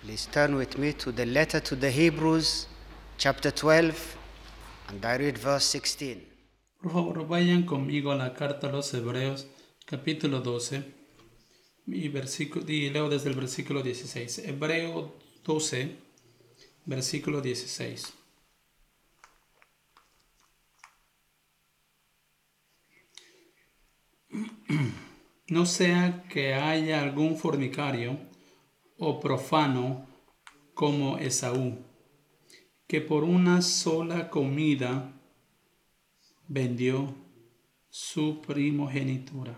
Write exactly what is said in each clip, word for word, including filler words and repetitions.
Please turn with me to the letter to the Hebrews, chapter twelve, and I read verse sixteen. Por favor, vayan conmigo a la carta a los Hebreos, capítulo doce, y, versículo, y leo desde el versículo dieciséis. Hebreo doce, versículo dieciséis. No sea que haya algún fornicario o profano como Esaú, que por una sola comida vendió su primogenitura.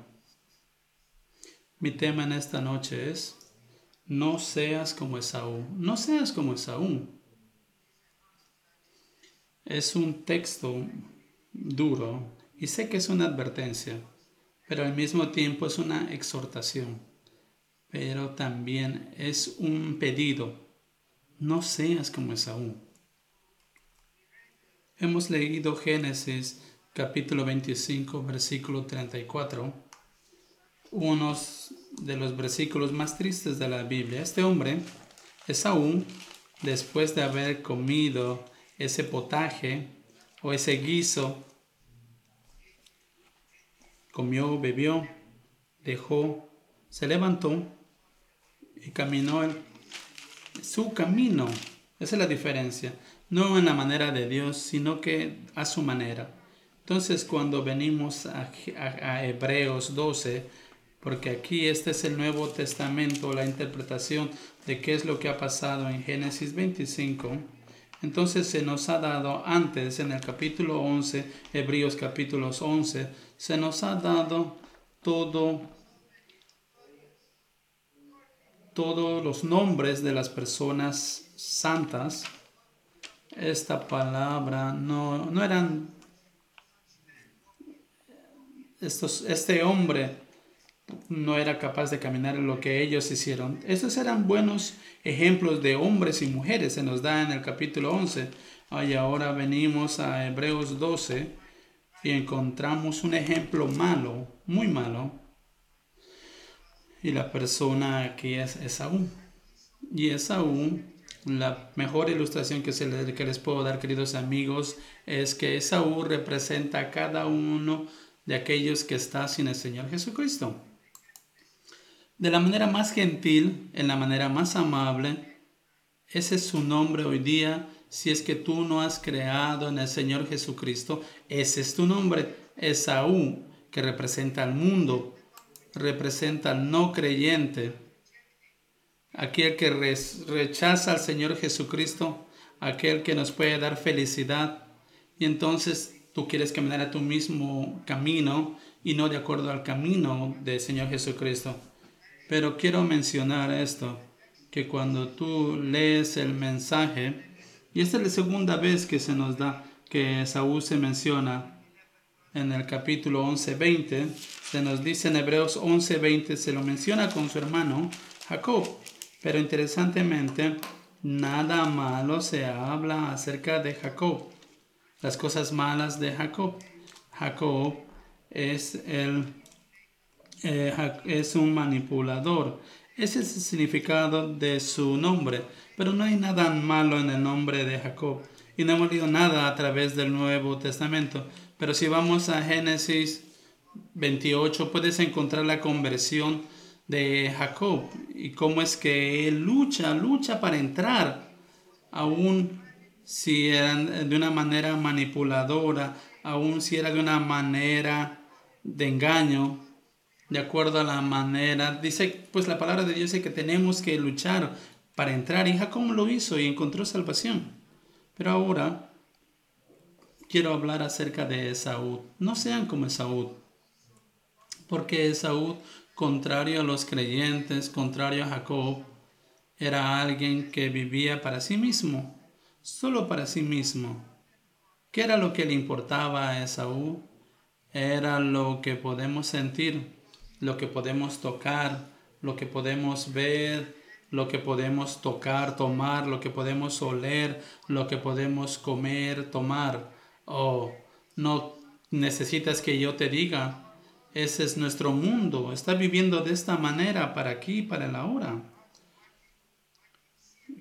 Mi tema en esta noche es: no seas como Esaú. No seas como Esaú. Es un texto duro y sé que es una advertencia, pero al mismo tiempo es una exhortación. Pero también es un pedido: no seas como Esaú. Hemos leído Génesis capítulo veinticinco, versículo treinta y cuatro, unos de los versículos más tristes de la Biblia. Este hombre, Esaú, después de haber comido ese potaje o ese guiso, comió, bebió, dejó, se levantó y caminó el, su camino. Esa es la diferencia. No en la manera de Dios, sino que a su manera. Entonces, cuando venimos a, a, a Hebreos doce, porque aquí este es el Nuevo Testamento, la interpretación de qué es lo que ha pasado en Génesis veinticinco, entonces se nos ha dado antes, en el capítulo once, Hebreos capítulo once, se nos ha dado todo, todos los nombres de las personas santas. Esta palabra no, no eran estos, este hombre no era capaz de caminar en lo que ellos hicieron. Estos eran buenos ejemplos de hombres y mujeres, se nos da en el capítulo once. Y ahora venimos a Hebreos doce y encontramos un ejemplo malo, muy malo. Y la persona aquí es Esaú. Y Esaú, la mejor ilustración que, se les, que les puedo dar, queridos amigos, es que Esaú representa a cada uno de aquellos que está sin el Señor Jesucristo. De la manera más gentil, en la manera más amable, ese es su nombre hoy día. Si es que tú no has creado en el Señor Jesucristo, ese es tu nombre. Esaú, que representa al mundo, representa al no creyente, aquel que rechaza al Señor Jesucristo, aquel que nos puede dar felicidad. Y entonces tú quieres caminar a tu mismo camino y no de acuerdo al camino del Señor Jesucristo. Pero quiero mencionar esto, que cuando tú lees el mensaje, y esta es la segunda vez que se nos da, que Esaú se menciona en el capítulo once veinte, se nos dice en Hebreos once veinte, se lo menciona con su hermano Jacob. Pero interesantemente, nada malo se habla acerca de Jacob, las cosas malas de Jacob. Jacob es el Eh, es un manipulador. Ese es el significado de su nombre. Pero no hay nada malo en el nombre de Jacob. Y no hemos leído nada a través del Nuevo Testamento. Pero si vamos a Génesis veintiocho, puedes encontrar la conversión de Jacob. Y cómo es que él lucha, lucha para entrar. Aún si era de una manera manipuladora, aún si era de una manera de engaño, de acuerdo a la manera, dice, pues la palabra de Dios dice que tenemos que luchar para entrar. Y Jacob lo hizo y encontró salvación. Pero ahora quiero hablar acerca de Esaú. No sean como Esaú, porque Esaú, contrario a los creyentes, contrario a Jacob, era alguien que vivía para sí mismo, solo para sí mismo. ¿Qué era lo que le importaba a Esaú? Era lo que podemos sentir, lo que podemos tocar, lo que podemos ver, lo que podemos tocar, tomar, lo que podemos oler, lo que podemos comer, tomar. Oh, no necesitas que yo te diga, ese es nuestro mundo. Está viviendo de esta manera para aquí, para el ahora.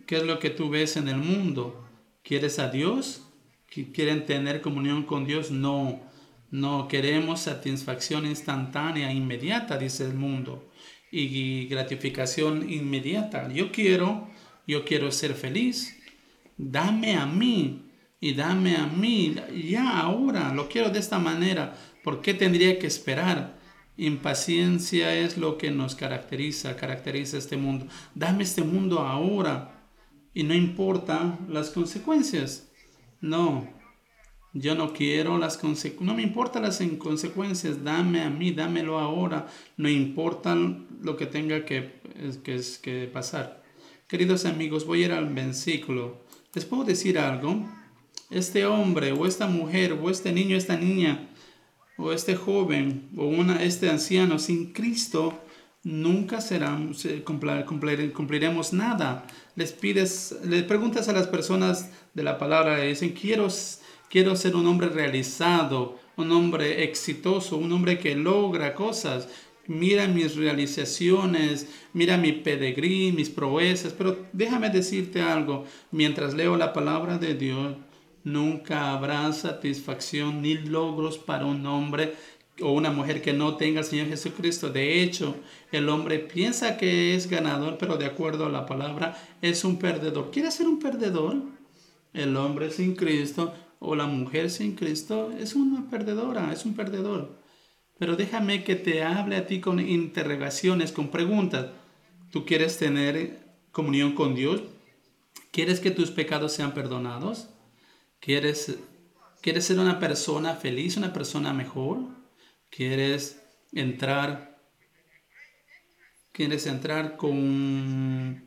¿Qué es lo que tú ves en el mundo? ¿Quieres a Dios? ¿Quieren tener comunión con Dios? No, no queremos satisfacción instantánea, inmediata, dice el mundo, y gratificación inmediata. Yo quiero, yo quiero ser feliz. Dame a mí y dame a mí ya ahora. Lo quiero de esta manera. ¿Por qué tendría que esperar? Impaciencia es lo que nos caracteriza, caracteriza este mundo. Dame este mundo ahora. Y no importa las consecuencias. No, yo no quiero las consecuencias. No me importan las consecuencias. Dame a mí, dámelo ahora. No importa lo que tenga que, que, que pasar. Queridos amigos, voy a ir al versículo. ¿Les puedo decir algo? Este hombre o esta mujer o este niño, esta niña o este joven o una, este anciano sin Cristo nunca serán, cumplir, cumplir, cumpliremos nada. Les pides, les preguntas a las personas de la palabra, dicen, quiero, quiero ser un hombre realizado, un hombre exitoso, un hombre que logra cosas. Mira mis realizaciones, mira mi pedigrí, mis proezas. Pero déjame decirte algo, mientras leo la palabra de Dios, nunca habrá satisfacción ni logros para un hombre o una mujer que no tenga al Señor Jesucristo. De hecho, el hombre piensa que es ganador, pero de acuerdo a la palabra es un perdedor. ¿Quieres ser un perdedor? El hombre sin Cristo o la mujer sin Cristo es una perdedora, es un perdedor. Pero déjame que te hable a ti con interrogaciones, con preguntas. ¿Tú quieres tener comunión con Dios? ¿Quieres que tus pecados sean perdonados? ¿Quieres, quieres ser una persona feliz, una persona mejor? ¿Quieres entrar, quieres entrar con,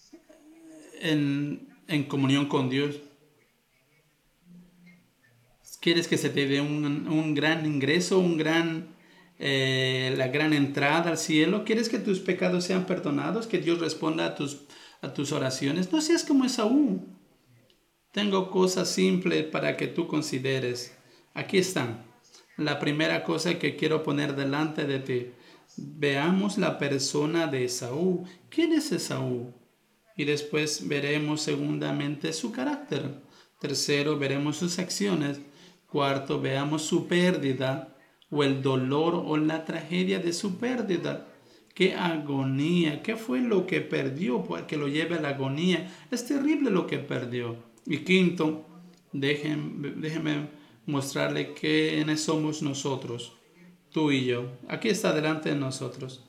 en, en comunión con Dios? ¿Quieres que se te dé un, un gran ingreso, un gran, eh, la gran entrada al cielo? ¿Quieres que tus pecados sean perdonados? ¿Que Dios responda a tus, a tus oraciones? No seas como Esaú. Tengo cosas simples para que tú consideres. Aquí están. La primera cosa que quiero poner delante de ti. Veamos la persona de Esaú. ¿Quién es Esaú? Y después veremos segundamente su carácter. Tercero, veremos sus acciones. Cuarto, veamos su pérdida o el dolor o la tragedia de su pérdida. ¡Qué agonía! ¿Qué fue lo que perdió que lo lleve a la agonía? Es terrible lo que perdió. Y quinto, déjenme, déjenme mostrarle quiénes somos nosotros, tú y yo. Aquí está delante de nosotros.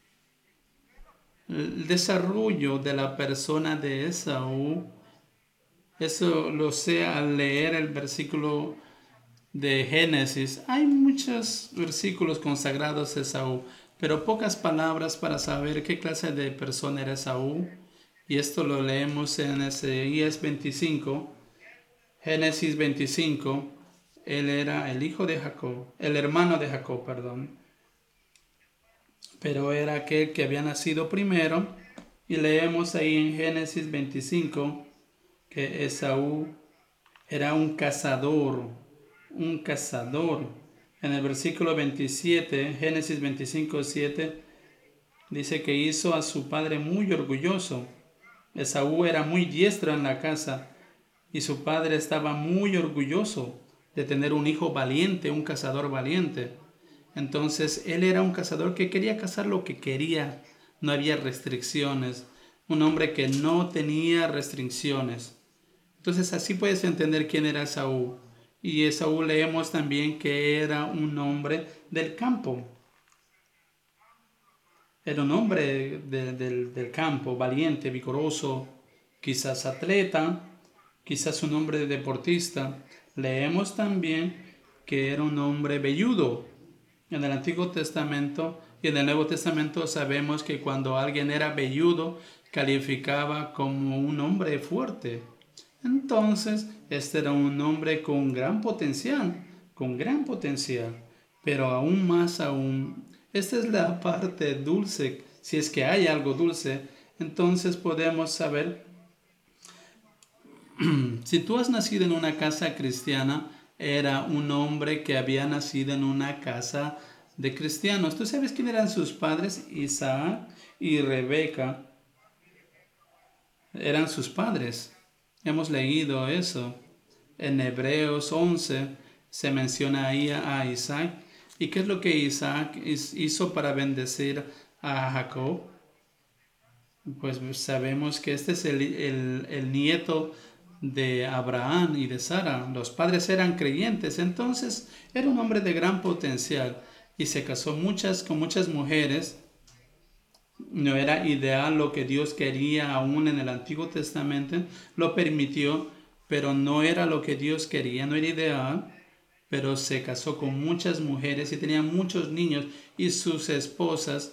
El desarrollo de la persona de Esaú, eso lo sé al leer el versículo de Génesis. Hay muchos versículos consagrados a Esaú, pero pocas palabras para saber qué clase de persona era Esaú. Y esto lo leemos en Isaías veinticinco, Génesis veinticinco. Él era el hijo de Jacob, el hermano de Jacob, perdón. Pero era aquel que había nacido primero. Y leemos ahí en Génesis veinticinco que Esaú era un cazador, un cazador. En el versículo veintisiete, Génesis veinticinco, siete, dice que hizo a su padre muy orgulloso. Esaú era muy diestro en la caza y su padre estaba muy orgulloso de tener un hijo valiente, un cazador valiente. Entonces él era un cazador que quería cazar lo que quería, no había restricciones, un hombre que no tenía restricciones. Entonces así puedes entender quién era Esaú. Y Esaú leemos también que era un hombre del campo. Era un hombre de, de, del campo, valiente, vigoroso, quizás atleta, quizás un hombre deportista. Leemos también que era un hombre velludo. En el Antiguo Testamento y en el Nuevo Testamento sabemos que cuando alguien era velludo, calificaba como un hombre fuerte. Entonces, este era un hombre con gran potencial, con gran potencial. Pero aún más aún, esta es la parte dulce. Si es que hay algo dulce, entonces podemos saber, si tú has nacido en una casa cristiana, era un hombre que había nacido en una casa de cristianos. ¿Tú sabes quién eran sus padres? Isaac y Rebeca. eran sus padres. Hemos leído eso. En Hebreos once se menciona ahí a Isaac. ¿Y qué es lo que Isaac hizo para bendecir a Jacob? Pues sabemos que este es el, el, el nieto de Abraham y de Sara. Los padres eran creyentes, entonces era un hombre de gran potencial y se casó muchas, con muchas mujeres. No era ideal lo que Dios quería aún en el Antiguo Testamento, lo permitió, pero no era lo que Dios quería, no era ideal, pero se casó con muchas mujeres y tenía muchos niños y sus esposas.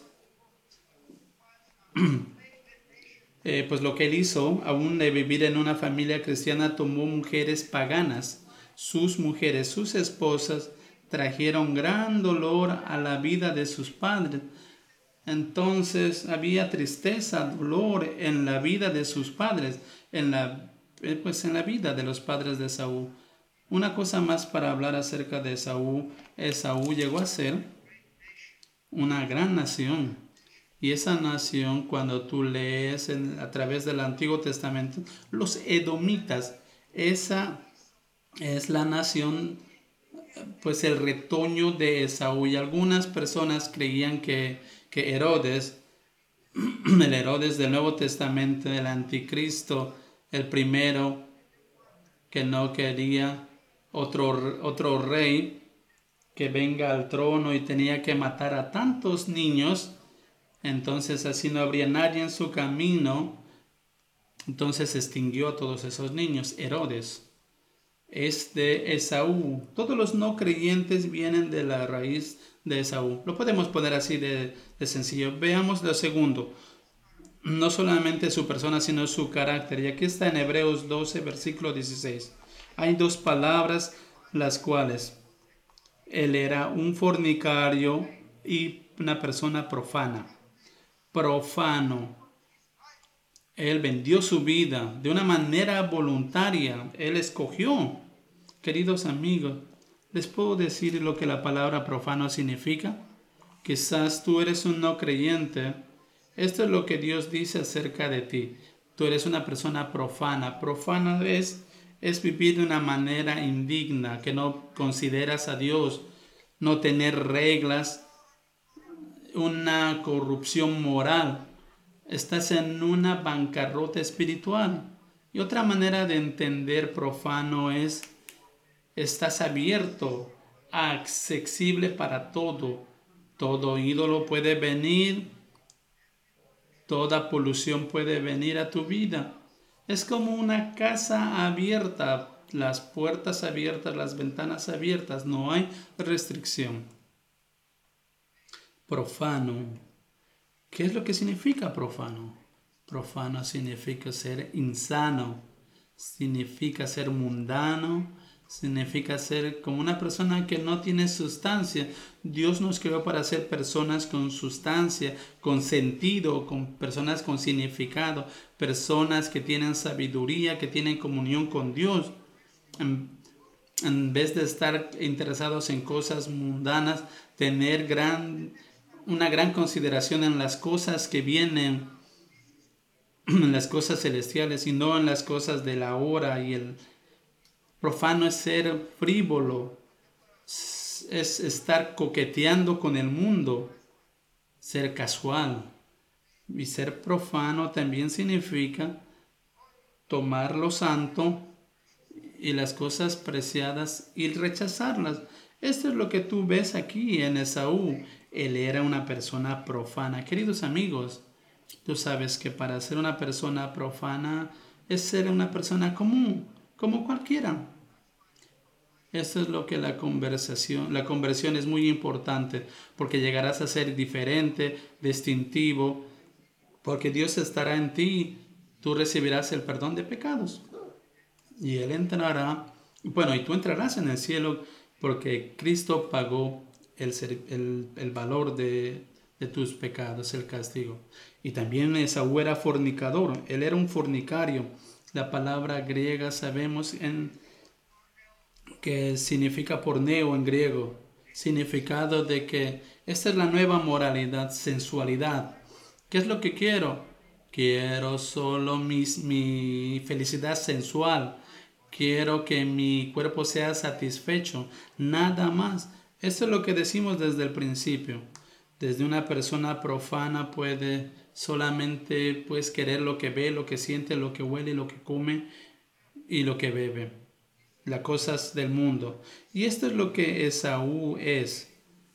Eh, pues lo que él hizo, aún de vivir en una familia cristiana, tomó mujeres paganas. Sus mujeres, sus esposas, trajeron gran dolor a la vida de sus padres. Entonces había tristeza, dolor en la vida de sus padres, en la, pues en la vida de los padres de Esaú. Una cosa más para hablar acerca de Esaú. Esaú llegó a ser una gran nación. Y esa nación, cuando tú lees en, a través del Antiguo Testamento, los edomitas, esa es la nación, pues el retoño de Esaú. Y algunas personas creían que, que Herodes, el Herodes del Nuevo Testamento, el anticristo, el primero que no quería otro, otro rey que venga al trono y tenía que matar a tantos niños, entonces así no habría nadie en su camino. Entonces extinguió a todos esos niños. Herodes es de Esaú. Todos los no creyentes vienen de la raíz de Esaú. Lo podemos poner así de, de sencillo. Veamos lo segundo. No solamente su persona, sino su carácter. Y aquí está en Hebreos doce, versículo dieciséis. Hay dos palabras, las cuales él era un fornicario y una persona profana. Profano. Él vendió su vida de una manera voluntaria. Él escogió. Queridos amigos, ¿les puedo decir lo que la palabra profano significa? Quizás tú eres un no creyente. Esto es lo que Dios dice acerca de ti. Tú eres una persona profana. Profana es, es vivir de una manera indigna, que no consideras a Dios, no tener reglas, una corrupción moral. Estás en una bancarrota espiritual. Y otra manera de entender profano es, estás abierto, accesible para todo. Todo ídolo puede venir, toda polución puede venir a tu vida. Es como una casa abierta, las puertas abiertas, las ventanas abiertas, no hay restricción. Profano. ¿Qué es lo que significa profano? Profano significa ser insano, significa ser mundano, significa ser como una persona que no tiene sustancia. Dios nos creó para ser personas con sustancia, con sentido, con personas con significado, personas que tienen sabiduría, que tienen comunión con Dios. En, en vez de estar interesados en cosas mundanas, tener gran... una gran consideración en las cosas que vienen, en las cosas celestiales y no en las cosas de la hora. Y el profano es ser frívolo, es estar coqueteando con el mundo, ser casual. Y ser profano también significa tomar lo santo y las cosas preciadas y rechazarlas. Esto es lo que tú ves aquí en Esaú. Él era una persona profana. Queridos amigos, tú sabes que para ser una persona profana es ser una persona común, como cualquiera. Esto es lo que la conversación, la conversión es muy importante, porque llegarás a ser diferente, distintivo, porque Dios estará en ti. Tú recibirás el perdón de pecados. Y Él entrará, bueno, y tú entrarás en el cielo, porque Cristo pagó el, el, el valor de, de tus pecados, el castigo. Y también Esaú era fornicador, él era un fornicario. La palabra griega sabemos en, que significa porneo en griego, significado de que esta es la nueva moralidad, sensualidad. ¿Qué es lo que quiero? quiero solo mis, mi felicidad sensual, quiero que mi cuerpo sea satisfecho, nada más. Eso es lo que decimos desde el principio. Desde una persona profana puede solamente pues querer lo que ve, lo que siente, lo que huele, lo que come y lo que bebe, las cosas del mundo. Y esto es lo que Esaú es.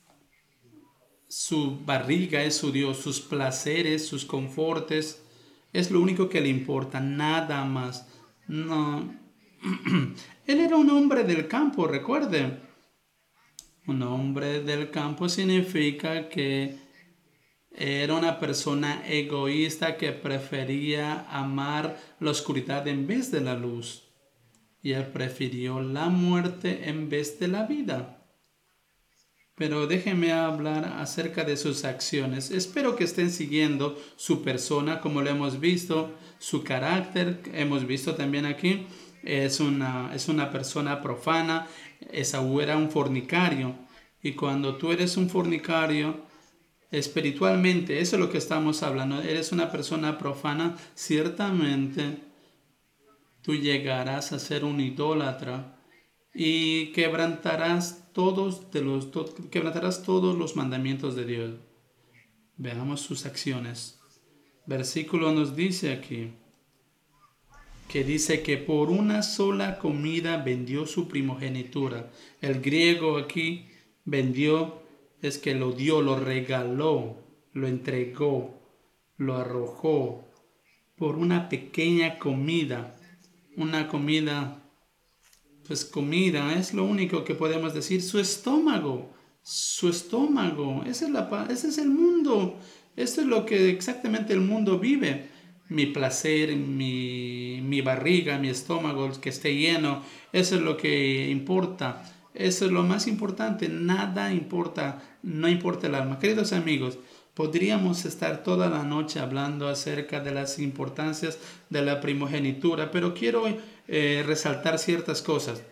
Su barriga es su Dios, sus placeres, sus confortes, es lo único que le importa, nada más. No. Él era un hombre del campo, recuerde. Un hombre del campo significa que era una persona egoísta que prefería amar la oscuridad en vez de la luz. Y él prefirió la muerte en vez de la vida. Pero déjenme hablar acerca de sus acciones. Espero que estén siguiendo su persona como lo hemos visto, su carácter, hemos visto también aquí. Es una, es una persona profana. Esaú era un fornicario. Y cuando tú eres un fornicario, espiritualmente, eso es lo que estamos hablando, eres una persona profana, ciertamente tú llegarás a ser un idólatra y quebrantarás todos, de los, to, quebrantarás todos los mandamientos de Dios. Veamos sus acciones. Versículo nos dice aquí, que dice que por una sola comida vendió su primogenitura. El griego aquí, vendió, es que lo dio, lo regaló, lo entregó, lo arrojó por una pequeña comida. Una comida, pues comida, es lo único que podemos decir. Su estómago, su estómago, ese es, la, ese es el mundo. Esto es lo que exactamente el mundo vive. Mi placer, mi, mi barriga, mi estómago, que esté lleno, eso es lo que importa. Eso es lo más importante, nada importa, no importa el alma. Queridos amigos, podríamos estar toda la noche hablando acerca de las importancias de la primogenitura, pero quiero eh, resaltar ciertas cosas.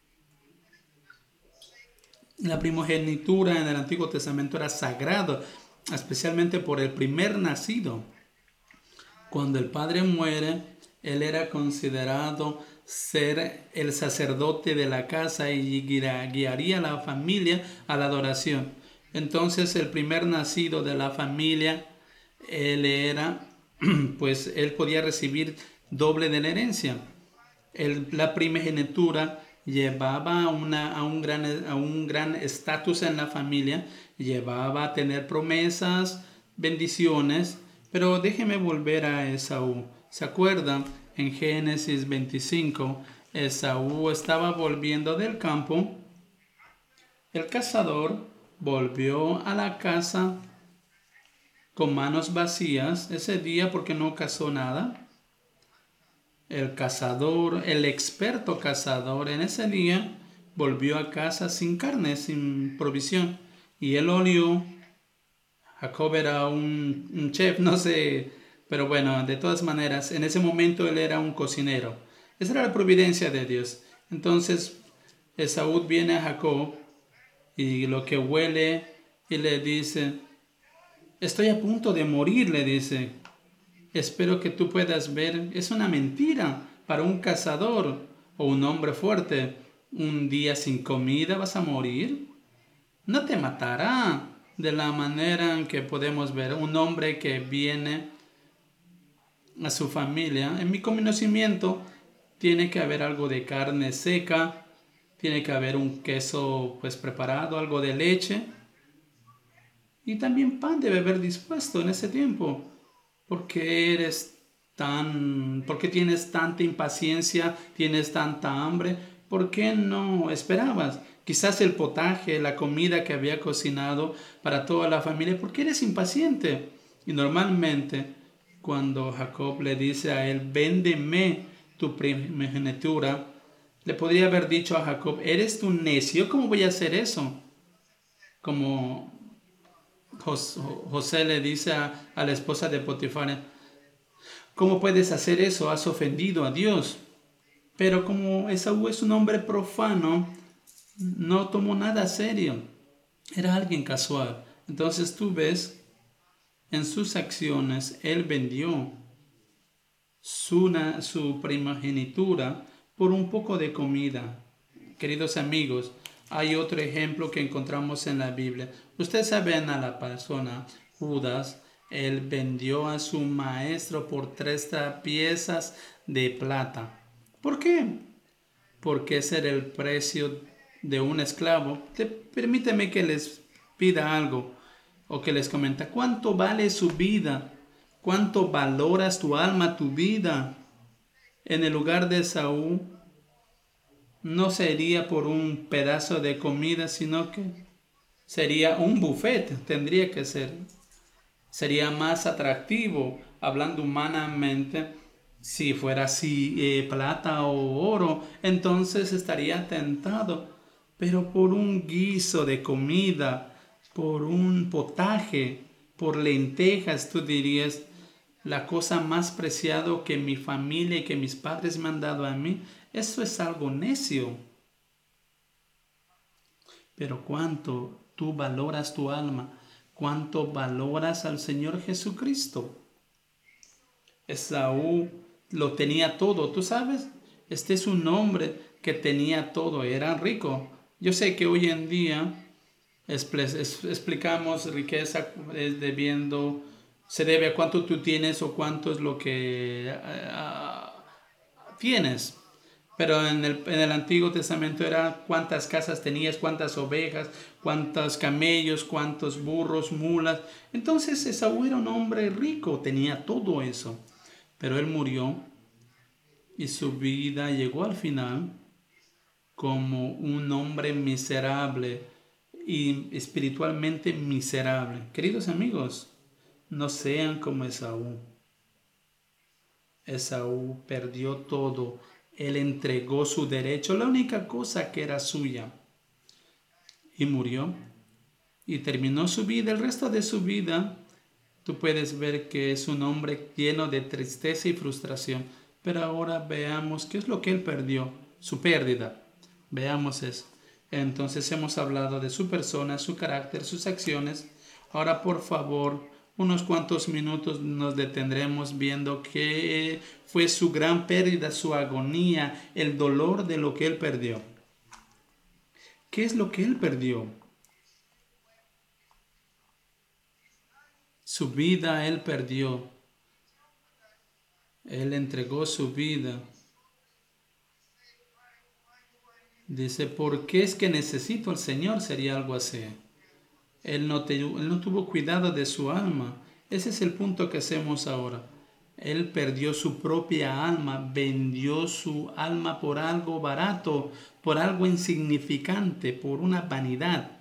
La primogenitura en el Antiguo Testamento era sagrado, especialmente por el primer nacido. Cuando el padre muere, él era considerado ser el sacerdote de la casa y guiaría a la familia a la adoración. Entonces el primer nacido de la familia, él era, pues él podía recibir doble de la herencia. El, la primogenitura llevaba una, a un gran a un gran estatus en la familia, llevaba a tener promesas, bendiciones. Pero déjeme volver a Esaú. ¿Se acuerdan? En Génesis veinticinco, Esaú estaba volviendo del campo. El cazador volvió a la casa con manos vacías ese día porque no cazó nada. El cazador, el experto cazador, en ese día volvió a casa sin carne, sin provisión. Y él olió. Jacob era un, un chef, no sé, pero bueno, de todas maneras, en ese momento él era un cocinero. Esa era la providencia de Dios. Entonces, Esaú viene a Jacob y lo que huele y le dice, estoy a punto de morir, le dice. Espero que tú puedas ver, es una mentira para un cazador o un hombre fuerte. Un día sin comida vas a morir. No te matará. De la manera en que podemos ver un hombre que viene a su familia. En mi conocimiento tiene que haber algo de carne seca, tiene que haber un queso pues preparado, algo de leche y también pan debe haber dispuesto en ese tiempo. ¿Por qué eres tan, por qué tienes tanta impaciencia, tienes tanta hambre? ¿Por qué no esperabas? Quizás el potaje, la comida que había cocinado para toda la familia. ¿Por qué eres impaciente? Y normalmente cuando Jacob le dice a él, véndeme tu primogenitura, le podría haber dicho a Jacob, ¿eres tú necio? ¿Cómo voy a hacer eso? Como José le dice a, a la esposa de Potifar, ¿cómo puedes hacer eso? Has ofendido a Dios. Pero como Esaú es un hombre profano, no tomó nada serio. Era alguien casual. Entonces tú ves, en sus acciones, él vendió su, na- su primogenitura por un poco de comida. Queridos amigos, hay otro ejemplo que encontramos en la Biblia. Ustedes saben a la persona, Judas, él vendió a su maestro por tres piezas de plata. ¿Por qué? Porque ese era el precio de un esclavo. Te, permíteme que les pida algo o que les comenta. ¿Cuánto vale su vida? ¿Cuánto valoras tu alma, tu vida? En el lugar de Saúl, no sería por un pedazo de comida, sino que sería un buffet, tendría que ser. Sería más atractivo, hablando humanamente, si fuera así eh, plata o oro, entonces estaría tentado. Pero por un guiso de comida, por un potaje, por lentejas, tú dirías, la cosa más preciada que mi familia y que mis padres me han dado a mí, eso es algo necio. Pero cuánto tú valoras tu alma, cuánto valoras al Señor Jesucristo. Esaú lo tenía todo, ¿tú sabes? Este es un hombre que tenía todo, era rico. Yo sé que hoy en día explicamos riqueza debiendo, se debe a cuánto tú tienes o cuánto es lo que uh, tienes. Pero en el, en el Antiguo Testamento era cuántas casas tenías, cuántas ovejas, cuántos camellos, cuántos burros, mulas. Entonces Esaú era un hombre rico, tenía todo eso. Pero él murió y su vida llegó al final como un hombre miserable y espiritualmente miserable. Queridos amigos, no sean como Esaú. Esaú perdió todo. Él entregó su derecho, la única cosa que era suya, y murió. Y terminó su vida, el resto de su vida. Tú puedes ver que es un hombre lleno de tristeza y frustración. Pero ahora veamos qué es lo que él perdió, su pérdida. Veamos eso. Entonces hemos hablado de su persona, su carácter, sus acciones. Ahora, por favor, unos cuantos minutos nos detendremos viendo qué fue su gran pérdida, su agonía, el dolor de lo que él perdió. ¿Qué es lo que él perdió? Su vida él perdió. Él entregó su vida. Dice, ¿por qué es que necesito al Señor? Sería algo así. Él no, te, él no tuvo cuidado de su alma. Ese es el punto que hacemos ahora. Él perdió su propia alma, vendió su alma por algo barato, por algo insignificante, por una vanidad.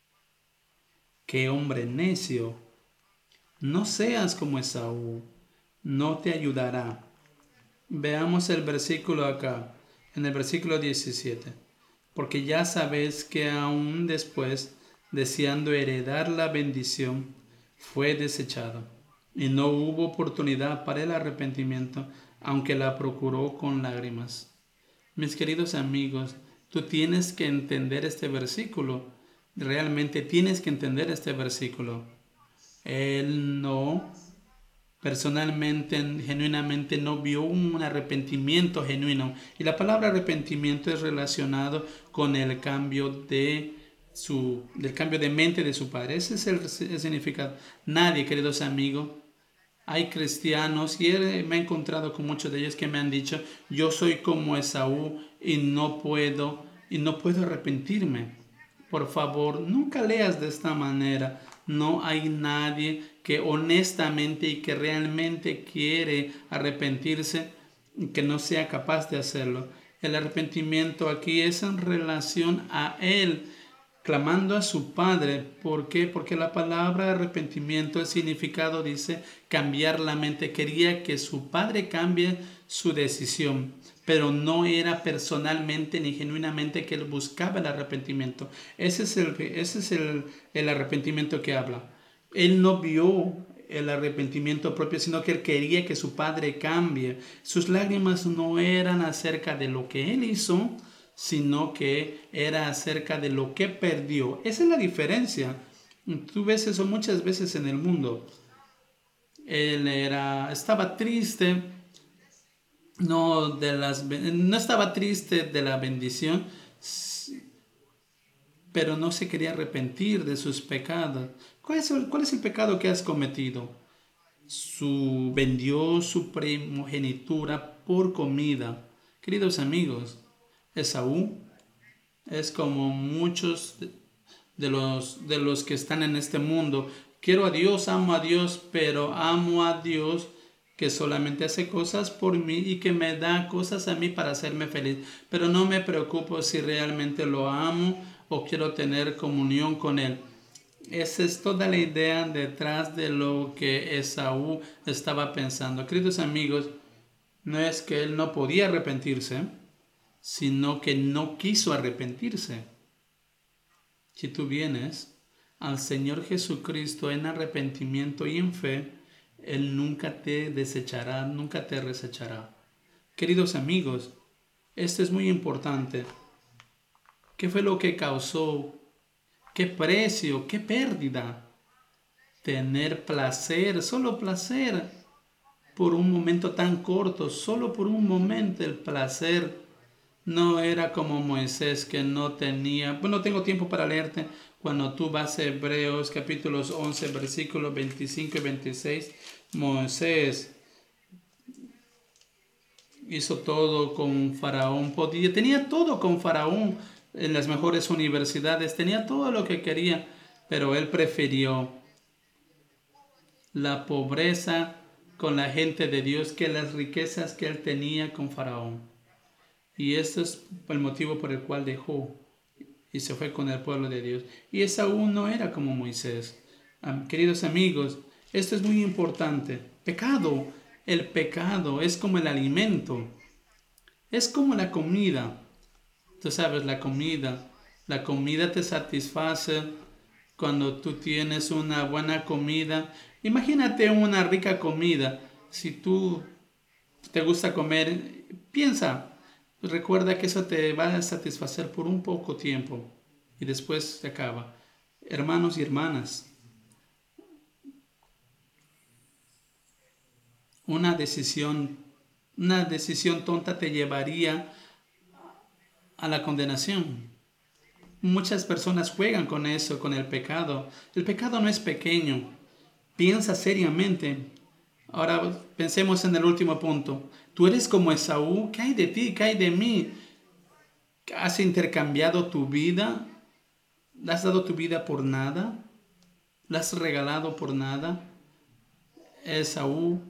¡Qué hombre necio! No seas como Esaú, no te ayudará. Veamos el versículo acá, en el versículo diecisiete. Porque ya sabéis que aún después, deseando heredar la bendición, fue desechado, y no hubo oportunidad para el arrepentimiento, aunque la procuró con lágrimas. Mis queridos amigos, tú tienes que entender este versículo. Realmente tienes que entender este versículo. Él no, personalmente, genuinamente no vio un arrepentimiento genuino. Y la palabra arrepentimiento es relacionado con el cambio de su, del cambio de mente de su padre. Ese es el, el significado. Nadie, queridos amigos, hay cristianos, y me he encontrado con muchos de ellos que me han dicho, yo soy como Esaú y no puedo, y no puedo arrepentirme. Por favor, nunca leas de esta manera. No hay nadie que honestamente y que realmente quiere arrepentirse que no sea capaz de hacerlo. El arrepentimiento aquí es en relación a él, clamando a su Padre. ¿Por qué? Porque la palabra arrepentimiento, el significado dice cambiar la mente. Quería que su Padre cambie su decisión, pero no era personalmente ni genuinamente que él buscaba el arrepentimiento. Ese es el, ese es el, el arrepentimiento que habla. Él no vio el arrepentimiento propio, sino que él quería que su Padre cambie. Sus lágrimas no eran acerca de lo que él hizo, sino que era acerca de lo que perdió. Esa es la diferencia. Tú ves eso muchas veces en el mundo. Él era, estaba triste no, de las, no estaba triste de la bendición, pero no se quería arrepentir de sus pecados. ¿Cuál es el, cuál es el pecado que has cometido? Su, vendió su primogenitura por comida. Queridos amigos, Esaú es como muchos de los, de los que están en este mundo. Quiero a Dios, amo a Dios, pero amo a Dios que solamente hace cosas por mí y que me da cosas a mí para hacerme feliz. Pero no me preocupo si realmente lo amo o quiero tener comunión con Él. Esa es toda la idea detrás de lo que Esaú estaba pensando. Queridos amigos, no es que él no podía arrepentirse, sino que no quiso arrepentirse. Si tú vienes al Señor Jesucristo en arrepentimiento y en fe, Él nunca te desechará, nunca te resechará. Queridos amigos, esto es muy importante. ¿Qué fue lo que causó? ¿Qué precio? ¿Qué pérdida? Tener placer, solo placer, por un momento tan corto, solo por un momento el placer. No era como Moisés que no tenía, bueno, no tengo tiempo para leerte. Cuando tú vas a Hebreos capítulos once, versículos veinticinco y veintiséis, Moisés hizo todo con Faraón, podía, tenía todo con Faraón en las mejores universidades, tenía todo lo que quería, pero él prefirió la pobreza con la gente de Dios que las riquezas que él tenía con Faraón. Y este es el motivo por el cual dejó y se fue con el pueblo de Dios. Y Esaú no era como Moisés. Um, queridos amigos, esto es muy importante. Pecado, el pecado es como el alimento, es como la comida. Tú sabes, la comida, la comida te satisface cuando tú tienes una buena comida. Imagínate una rica comida. Si tú te gusta comer, piensa, recuerda que eso te va a satisfacer por un poco tiempo y después se acaba. Hermanos y hermanas, una decisión, una decisión tonta te llevaría a la condenación. Muchas personas juegan con eso, con el pecado. El pecado no es pequeño. Piensa seriamente. Ahora pensemos en el último punto. Tú eres como Esaú. ¿Qué hay de ti? ¿Qué hay de mí? ¿Has intercambiado tu vida? ¿Le has dado tu vida por nada? ¿La has regalado por nada? Esaú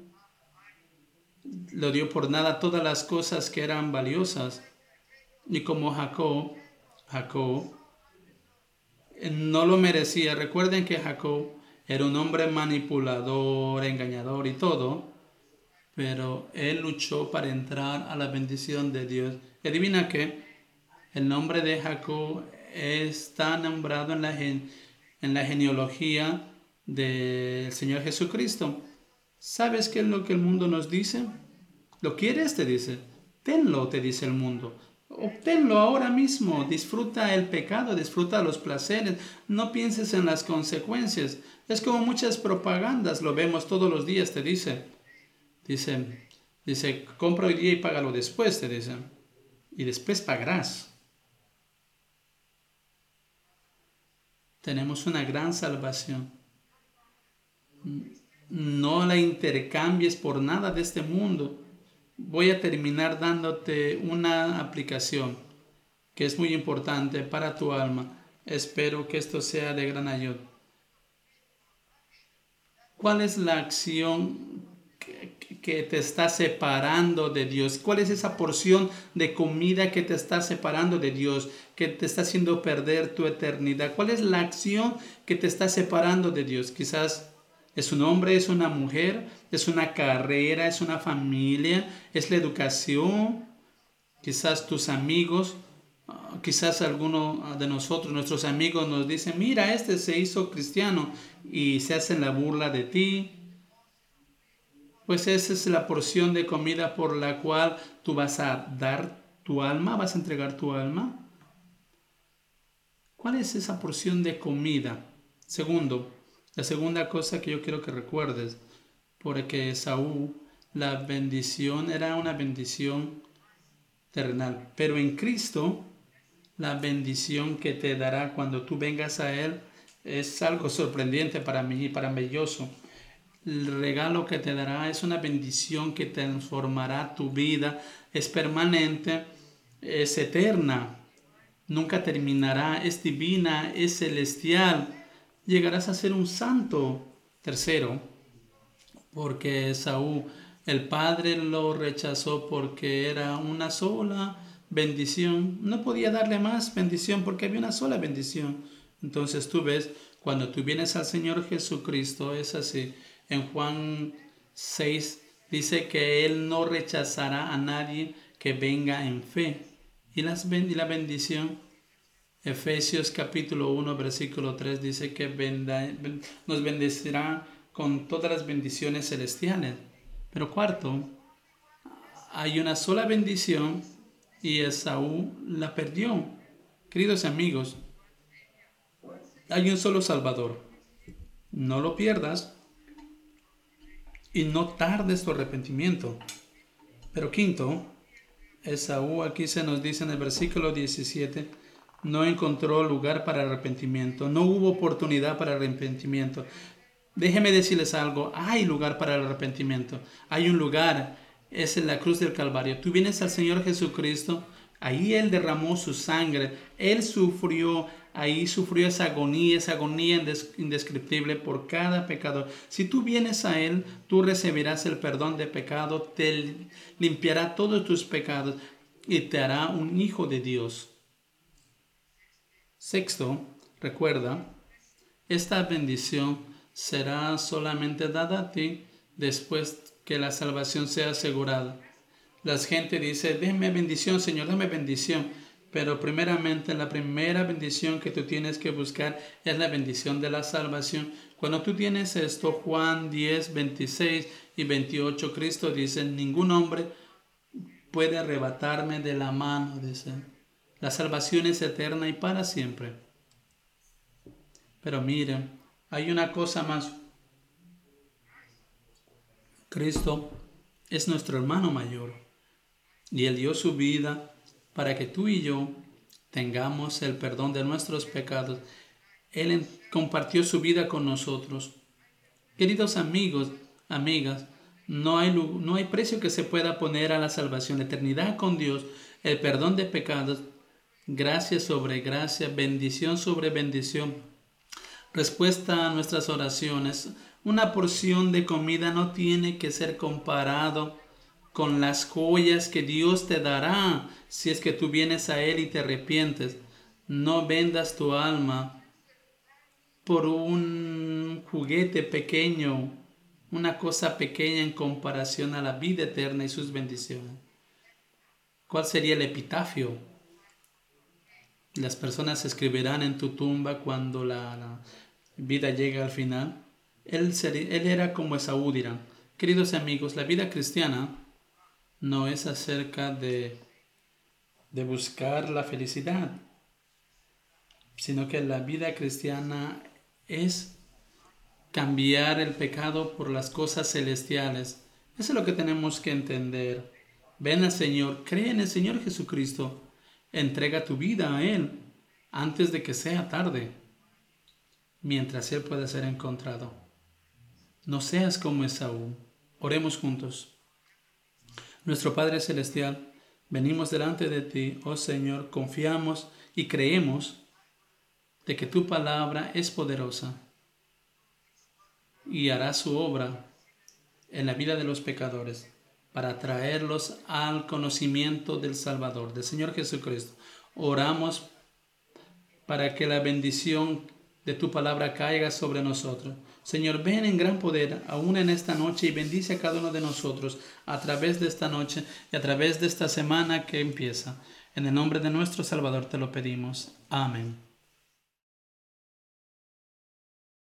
lo dio por nada todas las cosas que eran valiosas. Y como Jacob, Jacob no lo merecía. Recuerden que Jacob era un hombre manipulador, engañador y todo, pero él luchó para entrar a la bendición de Dios. Y adivina qué, el nombre de Jacob está nombrado en la, en la genealogía del Señor Jesucristo. ¿Sabes qué es lo que el mundo nos dice? ¿Lo quieres? Te dice. Tenlo, te dice el mundo. Obténlo ahora mismo. Disfruta el pecado, disfruta los placeres. No pienses en las consecuencias. Es como muchas propagandas, lo vemos todos los días, te dice. Dice, dice, compra hoy día y págalo después, te dice. Y después pagarás. Tenemos una gran salvación. No la intercambies por nada de este mundo. Voy a terminar dándote una aplicación que es muy importante para tu alma. Espero que esto sea de gran ayuda. ¿Cuál es la acción que, que te está separando de Dios? ¿Cuál es esa porción de comida que te está separando de Dios, que te está haciendo perder tu eternidad? ¿Cuál es la acción que te está separando de Dios? Quizás es un hombre, es una mujer, es una carrera, es una familia, es la educación, quizás tus amigos, uh, quizás alguno de nosotros, nuestros amigos nos dicen, mira, este se hizo cristiano y se hacen la burla de ti. Pues esa es la porción de comida por la cual tú vas a dar tu alma, vas a entregar tu alma. ¿Cuál es esa porción de comida? Segundo, la segunda cosa que yo quiero que recuerdes, porque Esaú la bendición era una bendición terrenal. Pero en Cristo, la bendición que te dará cuando tú vengas a Él es algo sorprendente para mí y maravilloso. El regalo que te dará es una bendición que transformará tu vida, es permanente, es eterna, nunca terminará, es divina, es celestial. Llegarás a ser un santo. Tercero, porque Esaú, el padre lo rechazó porque era una sola bendición. No podía darle más bendición porque había una sola bendición. Entonces tú ves, cuando tú vienes al Señor Jesucristo, es así. En Juan seis dice que Él no rechazará a nadie que venga en fe. Y, las, y la bendición, Efesios capítulo uno, versículo tres, dice que benda, nos bendecirá con todas las bendiciones celestiales. Pero cuarto, hay una sola bendición y Esaú la perdió. Queridos amigos, hay un solo Salvador. No lo pierdas y no tardes tu arrepentimiento. Pero quinto, Esaú, aquí se nos dice en el versículo diecisiete, no encontró lugar para arrepentimiento, no hubo oportunidad para arrepentimiento. Déjenme decirles algo, hay lugar para el arrepentimiento, hay un lugar, es en la cruz del Calvario. Tú vienes al Señor Jesucristo, ahí Él derramó su sangre, Él sufrió, ahí sufrió esa agonía, esa agonía indescriptible por cada pecador. Si tú vienes a Él, tú recibirás el perdón de pecado, te limpiará todos tus pecados y te hará un hijo de Dios. Sexto, recuerda, esta bendición será solamente dada a ti después que la salvación sea asegurada. La gente dice, déme bendición, Señor, dame bendición. Pero primeramente, la primera bendición que tú tienes que buscar es la bendición de la salvación. Cuando tú tienes esto, Juan diez, veintiséis y veintiocho, Cristo dice, ningún hombre puede arrebatarme de la mano, dice. La salvación es eterna y para siempre. Pero miren, hay una cosa más. Cristo es nuestro hermano mayor y Él dio su vida para que tú y yo tengamos el perdón de nuestros pecados. Él compartió su vida con nosotros. Queridos amigos, amigas, no hay, no hay precio que se pueda poner a la salvación, la eternidad con Dios, el perdón de pecados, gracia sobre gracia, bendición sobre bendición, respuesta a nuestras oraciones. Una porción de comida no tiene que ser comparado con las joyas que Dios te dará si es que tú vienes a Él y te arrepientes. No vendas tu alma por un juguete pequeño, una cosa pequeña en comparación a la vida eterna y sus bendiciones. ¿Cuál sería el epitafio? Las personas escribirán en tu tumba cuando la, la vida llega al final. Él, sería, él era como Esaú, dirán. Queridos amigos, la vida cristiana no es acerca de, de buscar la felicidad, sino que la vida cristiana es cambiar el pecado por las cosas celestiales. Eso es lo que tenemos que entender. Ven al Señor, cree en el Señor Jesucristo, entrega tu vida a Él antes de que sea tarde, mientras Él pueda ser encontrado. No seas como Esaú. Oremos juntos. Nuestro Padre Celestial, venimos delante de ti, oh Señor, confiamos y creemos de que tu palabra es poderosa y hará su obra en la vida de los pecadores para traerlos al conocimiento del Salvador, del Señor Jesucristo. Oramos para que la bendición de tu palabra caiga sobre nosotros. Señor, ven en gran poder aún en esta noche y bendice a cada uno de nosotros a través de esta noche y a través de esta semana que empieza. En el nombre de nuestro Salvador te lo pedimos. Amén.